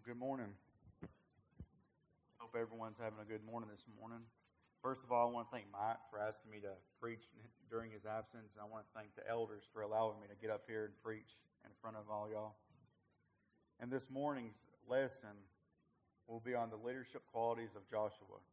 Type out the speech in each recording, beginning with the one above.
Good morning. Hope everyone's having a good morning this morning. First of all, I want to thank Mike for asking me to preach during his absence. And I want to thank the elders for allowing me to get up here and preach in front of all y'all. And this morning's lesson will be on the leadership qualities of Joshua.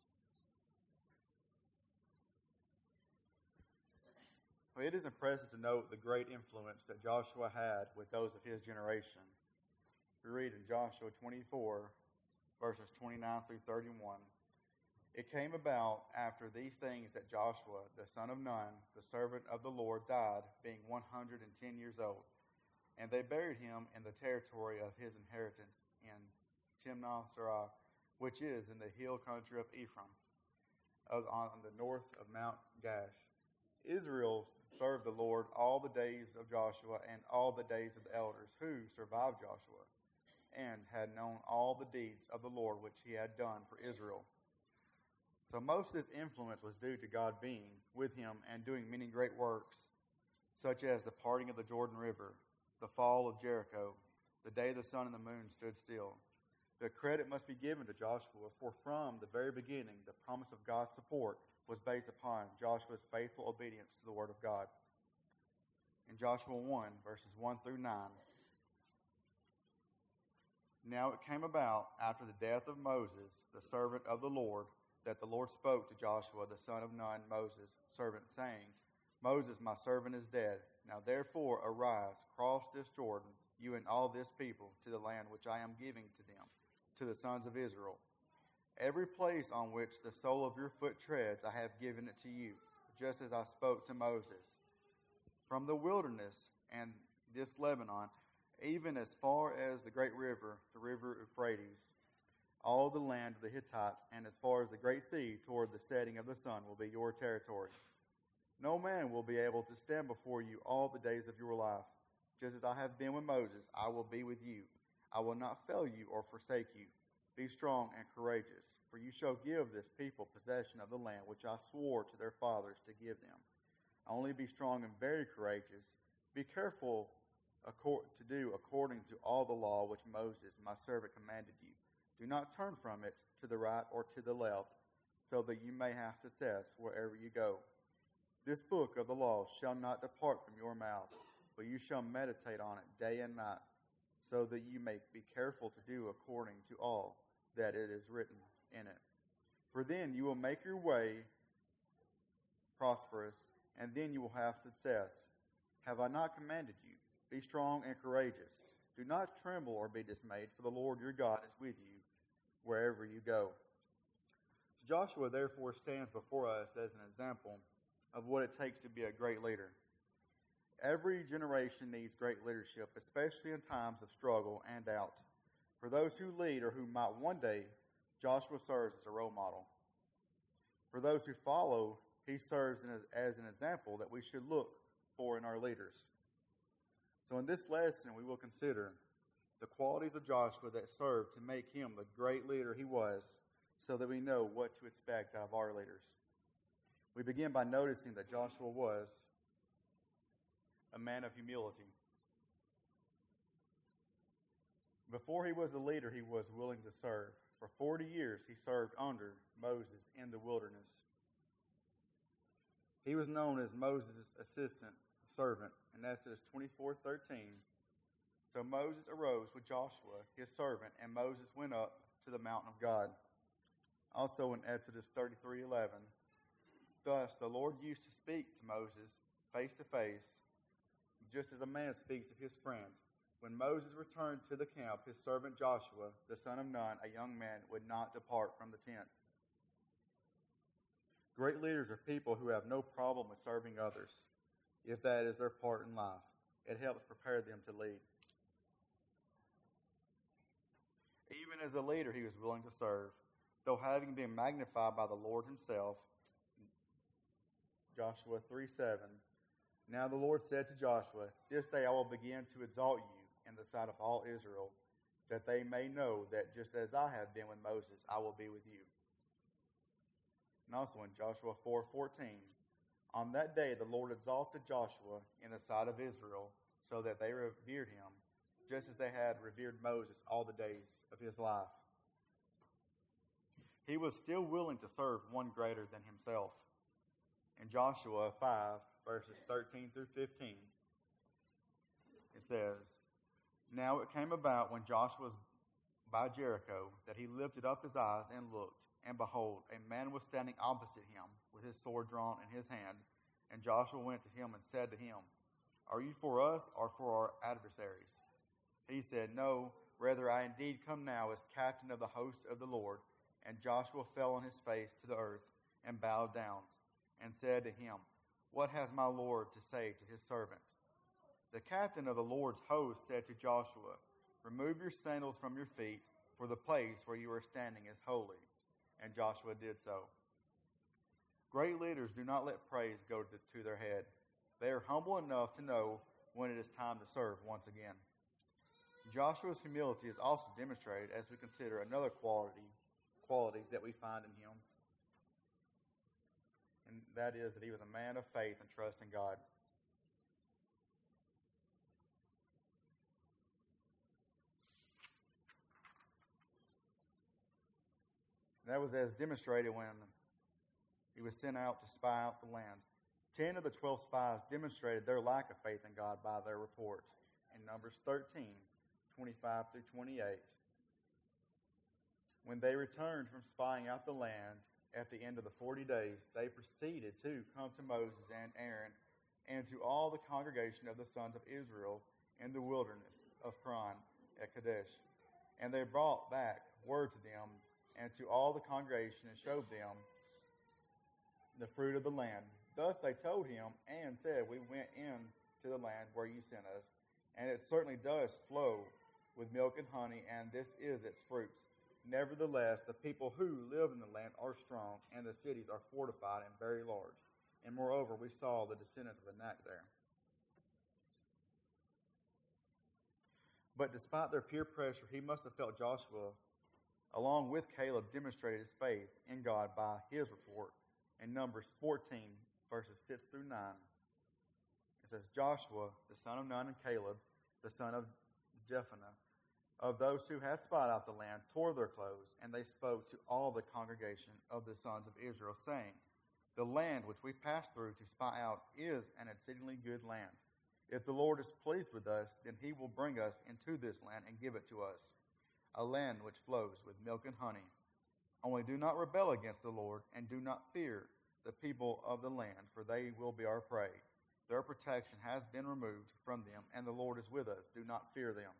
Well, it is impressive to note the great influence that Joshua had with those of his generation. We read in Joshua 24, verses 29 through 31. It came about after these things that Joshua, the son of Nun, the servant of the Lord, died, being 110 years old. And they buried him in the territory of his inheritance in Timnath-serah, which is in the hill country of Ephraim, on the north of Mount Gash. Israel served the Lord all the days of Joshua and all the days of the elders who survived Joshua, and had known all the deeds of the Lord which he had done for Israel. So most of this influence was due to God being with him and doing many great works, such as the parting of the Jordan River, the fall of Jericho, the day the sun and the moon stood still. The credit must be given to Joshua, for from the very beginning, the promise of God's support was based upon Joshua's faithful obedience to the Word of God. In Joshua 1, verses 1 through 9, Now it came about after the death of Moses, the servant of the Lord, that the Lord spoke to Joshua, the son of Nun, Moses' servant, saying, Moses, my servant, is dead. Now therefore arise, cross this Jordan, you and all this people, to the land which I am giving to them, to the sons of Israel. Every place on which the sole of your foot treads, I have given it to you, just as I spoke to Moses. From the wilderness and this Lebanon, even as far as the great river, the river Euphrates, all the land of the Hittites, and as far as the great sea toward the setting of the sun will be your territory. No man will be able to stand before you all the days of your life. Just as I have been with Moses, I will be with you. I will not fail you or forsake you. Be strong and courageous, for you shall give this people possession of the land which I swore to their fathers to give them. Only be strong and very courageous. Be careful to do according to all the law which Moses, my servant, commanded you. Do not turn from it to the right or to the left, so that you may have success wherever you go. This book of the law shall not depart from your mouth, but you shall meditate on it day and night, so that you may be careful to do according to all that it is written in it. For then you will make your way prosperous, and then you will have success. Have I not commanded you? Be strong and courageous. Do not tremble or be dismayed, for the Lord your God is with you wherever you go. So Joshua therefore stands before us as an example of what it takes to be a great leader. Every generation needs great leadership, especially in times of struggle and doubt. For those who lead or who might one day, Joshua serves as a role model. For those who follow, he serves as an example that we should look for in our leaders. So in this lesson, we will consider the qualities of Joshua that served to make him the great leader he was, so that we know what to expect out of our leaders. We begin by noticing that Joshua was a man of humility. Before he was a leader, he was willing to serve. For 40 years, he served under Moses in the wilderness. He was known as Moses' assistant servant in Exodus 24:13. So Moses arose with Joshua, his servant, and Moses went up to the mountain of God. Also in Exodus 33:11, thus the Lord used to speak to Moses face to face, just as a man speaks to his friend. When Moses returned to the camp, his servant Joshua, the son of Nun, a young man, would not depart from the tent. Great leaders are people who have no problem with serving others, if that is their part in life. It helps prepare them to lead. Even as a leader, he was willing to serve, though having been magnified by the Lord himself. Joshua 3:7. Now the Lord said to Joshua, This day I will begin to exalt you in the sight of all Israel, that they may know that just as I have been with Moses, I will be with you. And also in Joshua 4:14, on that day the Lord exalted Joshua in the sight of Israel, so that they revered him, just as they had revered Moses all the days of his life. He was still willing to serve one greater than himself. In Joshua 5, verses 13 through 15, it says, Now it came about when Joshua was by Jericho that he lifted up his eyes and looked, and behold, a man was standing opposite him with his sword drawn in his hand. And Joshua went to him and said to him, Are you for us or for our adversaries? He said, No, rather I indeed come now as captain of the host of the Lord. And Joshua fell on his face to the earth and bowed down and said to him, What has my Lord to say to his servant? The captain of the Lord's host said to Joshua, Remove your sandals from your feet, for the place where you are standing is holy. And Joshua did so. Great leaders do not let praise go to their head. They are humble enough to know when it is time to serve once again. Joshua's humility is also demonstrated as we consider another quality that we find in him, and that is that he was a man of faith and trust in God. That was as demonstrated when he was sent out to spy out the land. 10 of the 12 spies demonstrated their lack of faith in God by their report. In Numbers 13, 25 through 28. When they returned from spying out the land at the end of the 40 days, they proceeded to come to Moses and Aaron and to all the congregation of the sons of Israel in the wilderness of Paran at Kadesh. And they brought back word to them and to all the congregation and showed them the fruit of the land. Thus they told him and said, We went in to the land where you sent us, and it certainly does flow with milk and honey, and this is its fruit. Nevertheless, the people who live in the land are strong, and the cities are fortified and very large. And moreover, we saw the descendants of Anak there. But despite their peer pressure, he must have felt Joshua, along with Caleb, demonstrated his faith in God by his report. In Numbers 14, verses 6 through 9, it says, Joshua, the son of Nun, and Caleb, the son of Jephunneh, of those who had spied out the land, tore their clothes, and they spoke to all the congregation of the sons of Israel, saying, The land which we passed through to spy out is an exceedingly good land. If the Lord is pleased with us, then he will bring us into this land and give it to us, a land which flows with milk and honey. Only do not rebel against the Lord, and do not fear the people of the land, for they will be our prey. Their protection has been removed from them, and the Lord is with us. Do not fear them.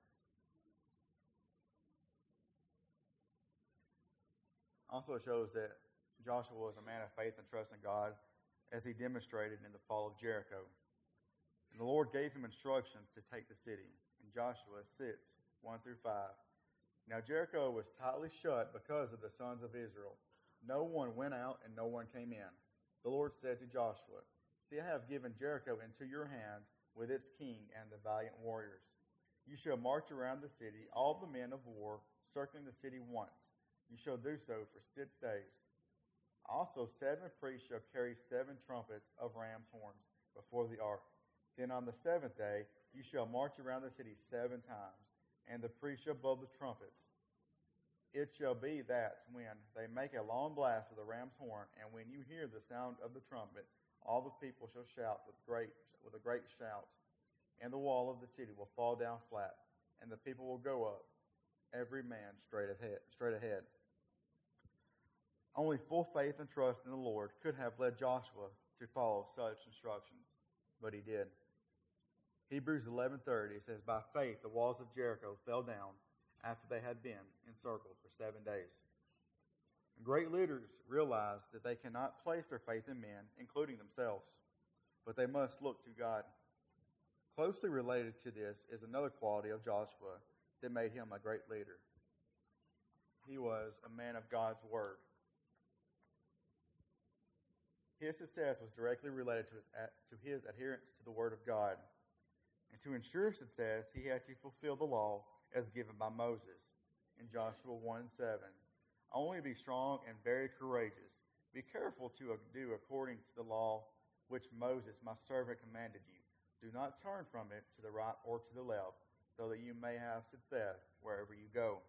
Also shows that Joshua was a man of faith and trust in God, as he demonstrated in the fall of Jericho. And the Lord gave him instructions to take the city. In Joshua 6, 1 through 5. Now Jericho was tightly shut because of the sons of Israel. No one went out and no one came in. The Lord said to Joshua, See, I have given Jericho into your hand with its king and the valiant warriors. You shall march around the city, all the men of war, circling the city once. You shall do so for 6 days. Also 7 priests shall carry 7 trumpets of ram's horns before the ark. Then on the 7th day you shall march around the city 7 times, and the priests shall blow the trumpets. It shall be that when they make a long blast with a ram's horn, and when you hear the sound of the trumpet, all the people shall shout with a great shout, and the wall of the city will fall down flat, and the people will go up, every man straight ahead. Only full faith and trust in the Lord could have led Joshua to follow such instructions, but he did. Hebrews 11:30 says, By faith the walls of Jericho fell down after they had been encircled for 7 days. And great leaders realize that they cannot place their faith in men, including themselves, but they must look to God. Closely related to this is another quality of Joshua that made him a great leader. He was a man of God's word. His success was directly related to his adherence to the word of God. And to ensure success, he had to fulfill the law as given by Moses. In Joshua 1:7, Only be strong and very courageous. Be careful to do according to the law which Moses, my servant, commanded you. Do not turn from it to the right or to the left, so that you may have success wherever you go.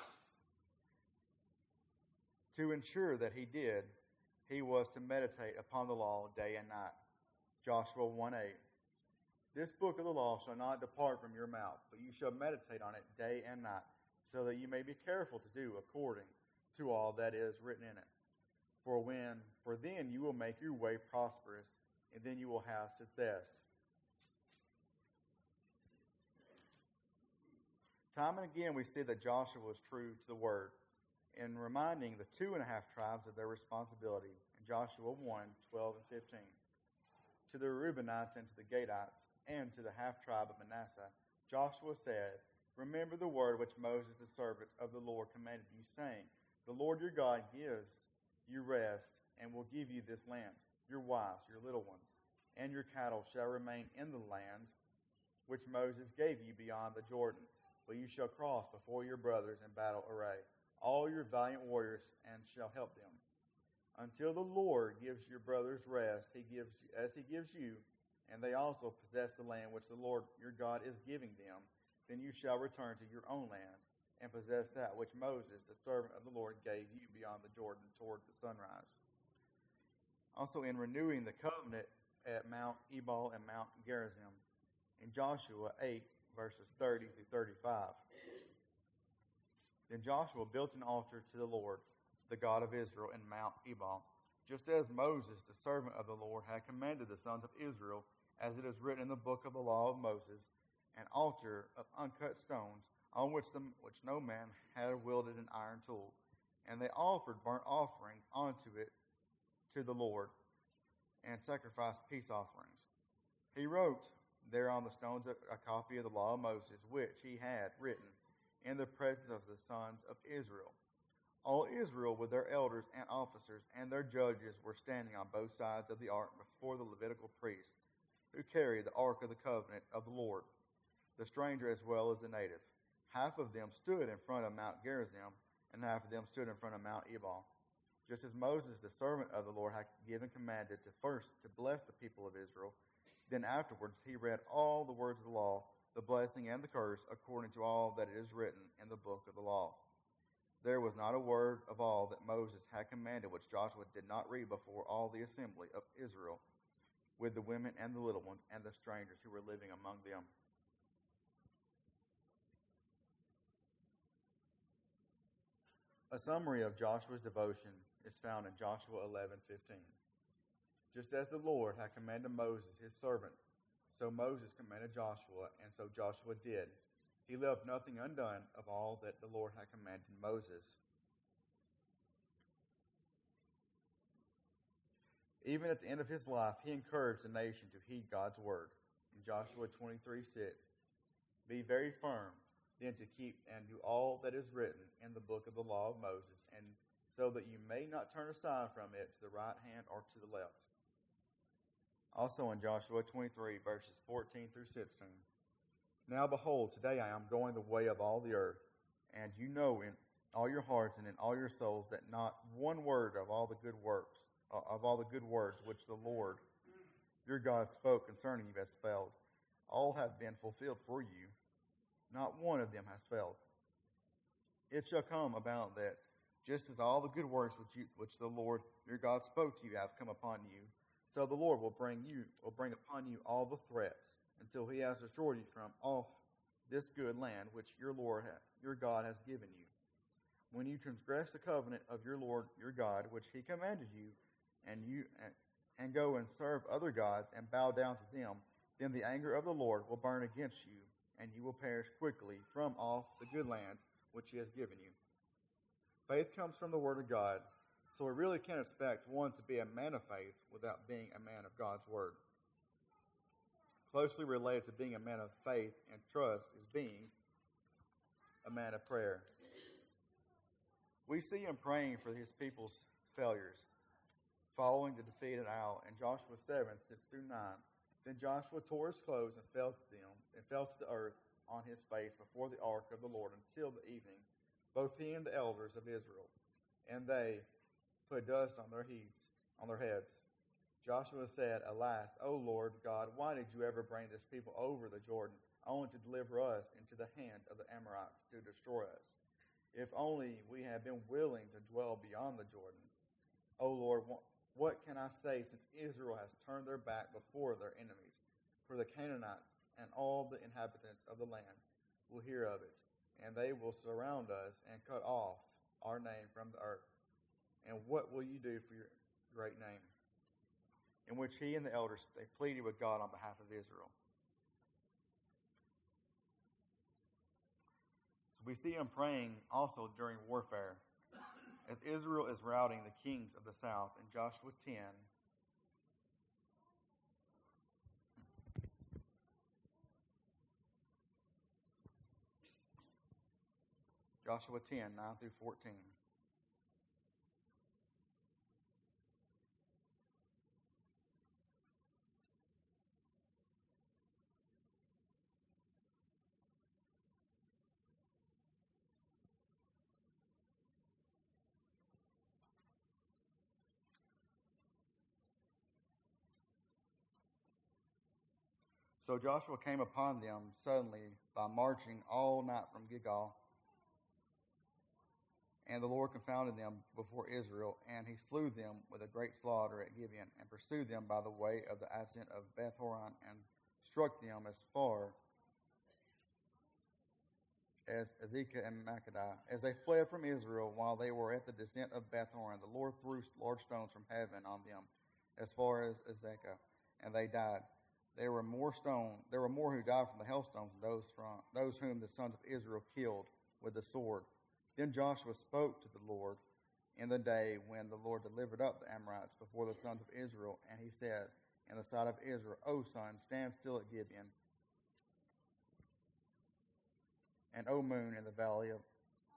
To ensure that he did, he was to meditate upon the law day and night. Joshua 1:8. This book of the law shall not depart from your mouth, but you shall meditate on it day and night, so that you may be careful to do according to all that is written in it. For then you will make your way prosperous, and then you will have success. Time and again we see that Joshua was true to the word in reminding the 2.5 tribes of their responsibility in Joshua 1:12 and 15. To the Reubenites and to the Gadites and to the half-tribe of Manasseh, Joshua said, Remember the word which Moses the servant of the Lord commanded you, saying, The Lord your God gives you rest and will give you this land. Your wives, your little ones, and your cattle shall remain in the land which Moses gave you beyond the Jordan. But you shall cross before your brothers in battle array, all your valiant warriors, and shall help them. Until the Lord gives your brothers rest, as he gives you, and they also possess the land which the Lord your God is giving them, then you shall return to your own land and possess that which Moses, the servant of the Lord, gave you beyond the Jordan toward the sunrise. Also in renewing the covenant at Mount Ebal and Mount Gerizim, in Joshua 8, verses 30 through 35. Then Joshua built an altar to the Lord, the God of Israel, in Mount Ebal, just as Moses, the servant of the Lord, had commanded the sons of Israel, as it is written in the book of the law of Moses, an altar of uncut stones, on which no man had wielded an iron tool. And they offered burnt offerings unto it to the Lord, and sacrificed peace offerings. He wrote there on the stones a copy of the law of Moses, which he had written in the presence of the sons of Israel. All Israel with their elders and officers and their judges were standing on both sides of the ark before the Levitical priests, who carried the ark of the covenant of the Lord, the stranger as well as the native. Half of them stood in front of Mount Gerizim, and half of them stood in front of Mount Ebal. Just as Moses, the servant of the Lord, had given commanded to bless the people of Israel, then afterwards he read all the words of the law, the blessing and the curse, according to all that is written in the book of the law. There was not a word of all that Moses had commanded which Joshua did not read before all the assembly of Israel, with the women and the little ones and the strangers who were living among them. A summary of Joshua's devotion is found in Joshua 11:15. Just as the Lord had commanded Moses, his servant, so Moses commanded Joshua, and so Joshua did. He left nothing undone of all that the Lord had commanded Moses. Even at the end of his life, he encouraged the nation to heed God's word. In Joshua 23:6, Be very firm, then to keep and do all that is written in the book of the law of Moses, and so that you may not turn aside from it to the right hand or to the left. Also in Joshua 23, verses 14 through 16, Now behold, today I am going the way of all the earth, and you know in all your hearts and in all your souls that not one word of all the good words which the Lord your God spoke concerning you has failed. All have been fulfilled for you. Not one of them has failed. It shall come about that just as all the good works which the Lord your God spoke to you have come upon you, so the Lord will bring upon you all the threats until he has destroyed you from off this good land which your God has given you. When you transgress the covenant of your Lord your God, which he commanded you, and go and serve other gods and bow down to them, then the anger of the Lord will burn against you, and you will perish quickly from off the good land which he has given you. Faith comes from the word of God, so we really can't expect one to be a man of faith without being a man of God's word. Closely related to being a man of faith and trust is being a man of prayer. We see him praying for his people's failures, following the defeat at Ai in Joshua 7:6-9. Then Joshua tore his clothes and fell to the earth on his face before the ark of the Lord until the evening, both he and the elders of Israel, and they put dust on their heads. Joshua said, Alas, O Lord God, why did you ever bring this people over the Jordan only to deliver us into the hand of the Amorites to destroy us. If only we had been willing to dwell beyond the Jordan. O Lord, what can I say since Israel has turned their back before their enemies? For the Canaanites and all the inhabitants of the land will hear of it, and they will surround us and cut off our name from the earth. And what will you do for your great name? In which he and the elders, they pleaded with God on behalf of Israel. We see him praying also during warfare. As Israel is routing the kings of the south in Joshua 10, Joshua 10, 9 through 14. So Joshua came upon them suddenly by marching all night from Gilgal. And the Lord confounded them before Israel, and he slew them with a great slaughter at Gibeon, and pursued them by the way of the ascent of Beth-horon, and struck them as far as Azekah and Makkedah. As they fled from Israel while they were at the descent of Beth-horon, the Lord threw large stones from heaven on them as far as Azekah, and they died. There were more who died from the hailstones than those whom the sons of Israel killed with the sword. Then Joshua spoke to the Lord in the day when the Lord delivered up the Amorites before the sons of Israel, and he said in the sight of Israel, O sun, stand still at Gibeon, and O moon in the valley of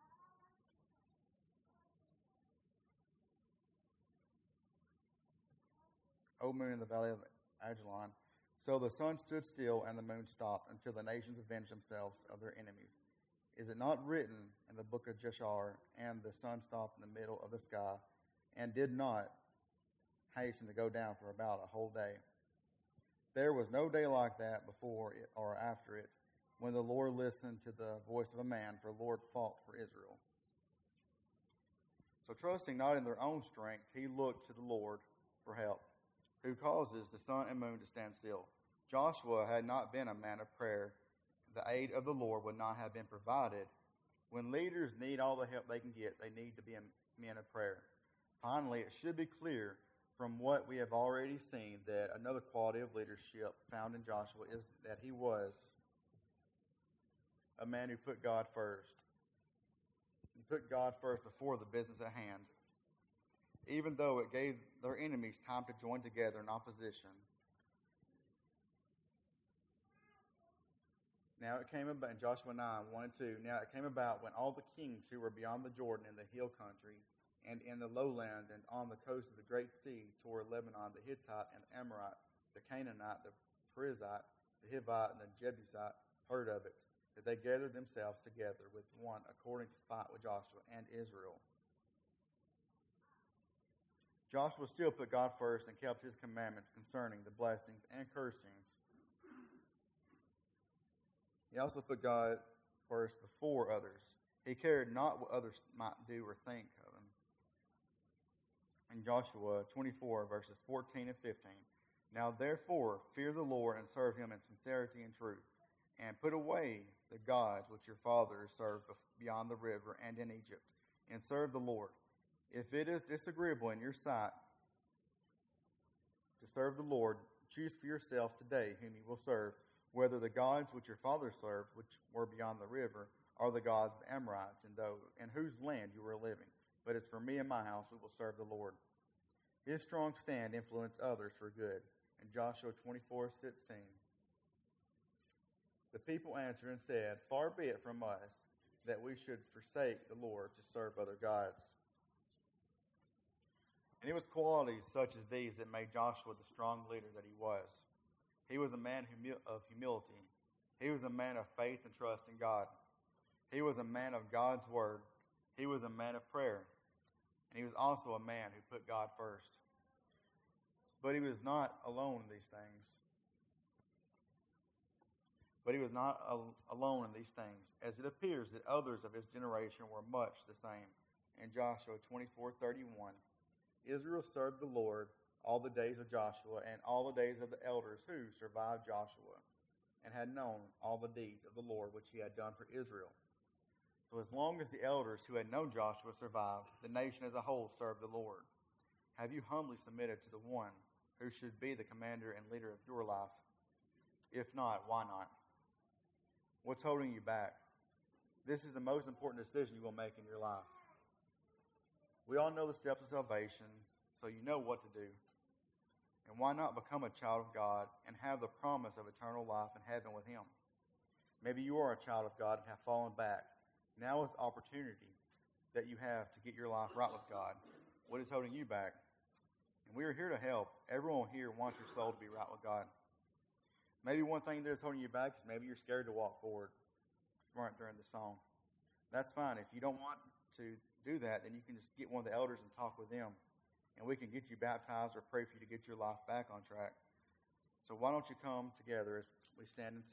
Ajalon. So the sun stood still and the moon stopped until the nations avenged themselves of their enemies. Is it not written in the book of Jeshar, and the sun stopped in the middle of the sky, and did not hasten to go down for about a whole day? There was no day like that before it or after it, when the Lord listened to the voice of a man, for the Lord fought for Israel. So trusting not in their own strength, he looked to the Lord for help, who causes the sun and moon to stand still. Joshua had not been a man of prayer, the aid of the Lord would not have been provided. When leaders need all the help they can get, they need to be men of prayer. Finally, it should be clear from what we have already seen that another quality of leadership found in Joshua is that he was a man who put God first. He put God first before the business at hand, even though it gave their enemies time to join together in opposition. Now it came about in Joshua 9, 1 and 2. Now it came about when all the kings who were beyond the Jordan in the hill country and in the lowland and on the coast of the great sea toward Lebanon, the Hittite and the Amorite, the Canaanite, the Perizzite, the Hivite, and the Jebusite heard of it, that they gathered themselves together with one according to fight with Joshua and Israel. Joshua still put God first and kept his commandments concerning the blessings and cursings. He also put God first before others. He cared not what others might do or think of him. In Joshua 24, verses 14 and 15, Now therefore fear the Lord and serve him in sincerity and truth, and put away the gods which your fathers served beyond the river and in Egypt, and serve the Lord. If it is disagreeable in your sight to serve the Lord, choose for yourselves today whom you will serve, whether the gods which your fathers served, which were beyond the river, are the gods of the Amorites in whose land you were living. But as for me and my house, we will serve the Lord. His strong stand influenced others for good. In Joshua 24:16, the people answered and said, Far be it from us that we should forsake the Lord to serve other gods. And it was qualities such as these that made Joshua the strong leader that he was. He was a man of humility. He was a man of faith and trust in God. He was a man of God's word. He was a man of prayer. And he was also a man who put God first. But he was not alone in these things. But he was not alone in these things, as it appears that others of his generation were much the same. In Joshua 24:31, Israel served the Lord all the days of Joshua and all the days of the elders who survived Joshua and had known all the deeds of the Lord which he had done for Israel. So as long as the elders who had known Joshua survived, the nation as a whole served the Lord. Have you humbly submitted to the one who should be the commander and leader of your life? If not, why not? What's holding you back? This is the most important decision you will make in your life. We all know the steps of salvation, so you know what to do. And why not become a child of God and have the promise of eternal life in heaven with him? Maybe you are a child of God and have fallen back. Now is the opportunity that you have to get your life right with God. What is holding you back? And we are here to help. Everyone here wants your soul to be right with God. Maybe one thing that is holding you back is maybe you're scared to walk forward front during the song. That's fine. If you don't want to do that, then you can just get one of the elders and talk with them. And we can get you baptized or pray for you to get your life back on track. So why don't you come together as we stand and sing?